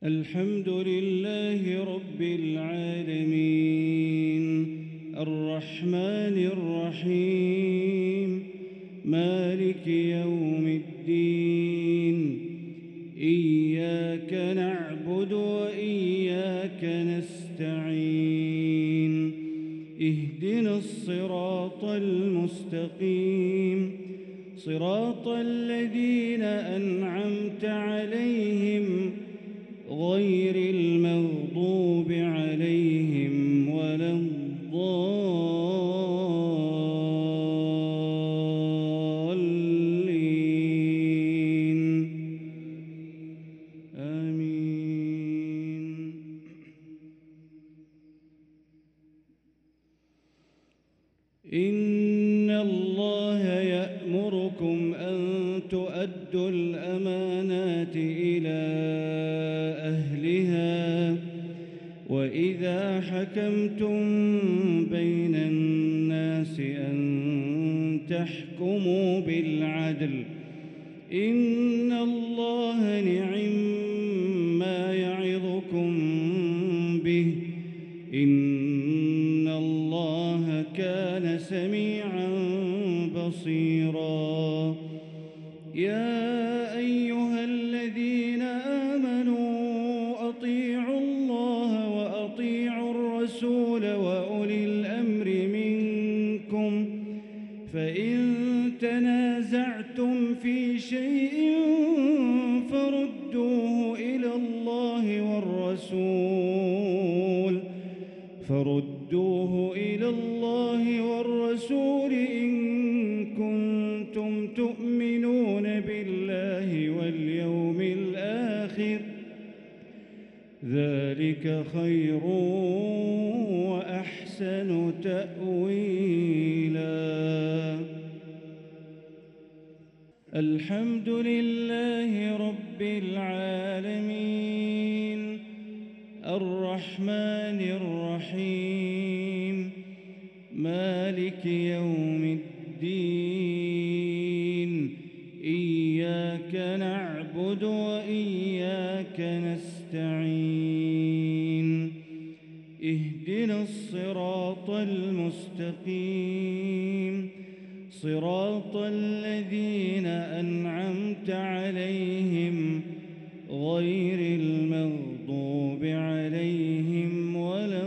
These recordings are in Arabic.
الحمد لله رب العالمين الرحمن الرحيم مالك يوم الدين إياك نعبد وإياك نستعين اهدنا الصراط المستقيم صراط الذين أنعمت عليهم غير المغضوب عليهم ولا الضالين آمين. إن الله يأمركم أن تؤدوا الأمانات إلى أهلها وإذا حكمتم بين الناس أن تحكموا بالعدل إن الله نعم يعظكم به إن الله كان سميعا بصيرا. يا أيها الذين آمنوا أطيعوا الله وأطيعوا الرسول وأولي الأمر منكم فإن تنازعتم في شيء فردوه إلى الله والرسول إن كنتم تؤمنون بالله واليوم الآخر ذلك خير وأحسن تأويلا. الحمد لله رب العالمين الرحمن الرحيم مالك يوم الدين إياك نعبد وإياك نستعين اهدنا الصراط المستقيم صراط الذين أنعمت عليهم غير المغضوب عليهم ولا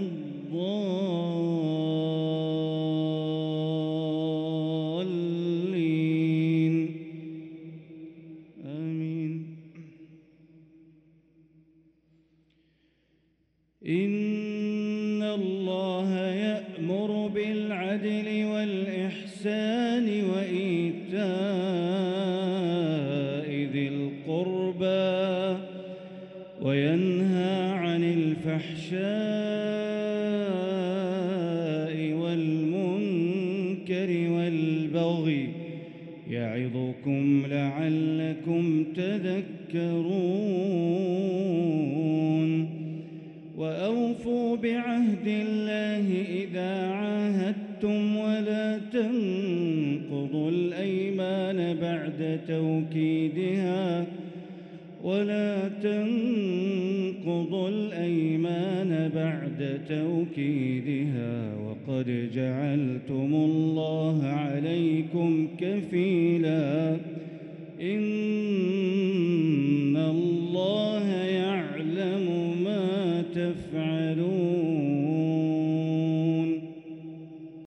الضالين آمين. إن الله يأمر بالعدل والإحسان وإيتاء ذي القربى وينهى عن الفحشاء والمنكر والبغي يعظكم لعلكم تذكرون. وأوفوا بعهد الله إذا عاهدتم ولا تنقضوا الأيمان بعد توكيدها وقد جعلتم الله عليكم كفيلا إن الله يعلم ما تفعلون.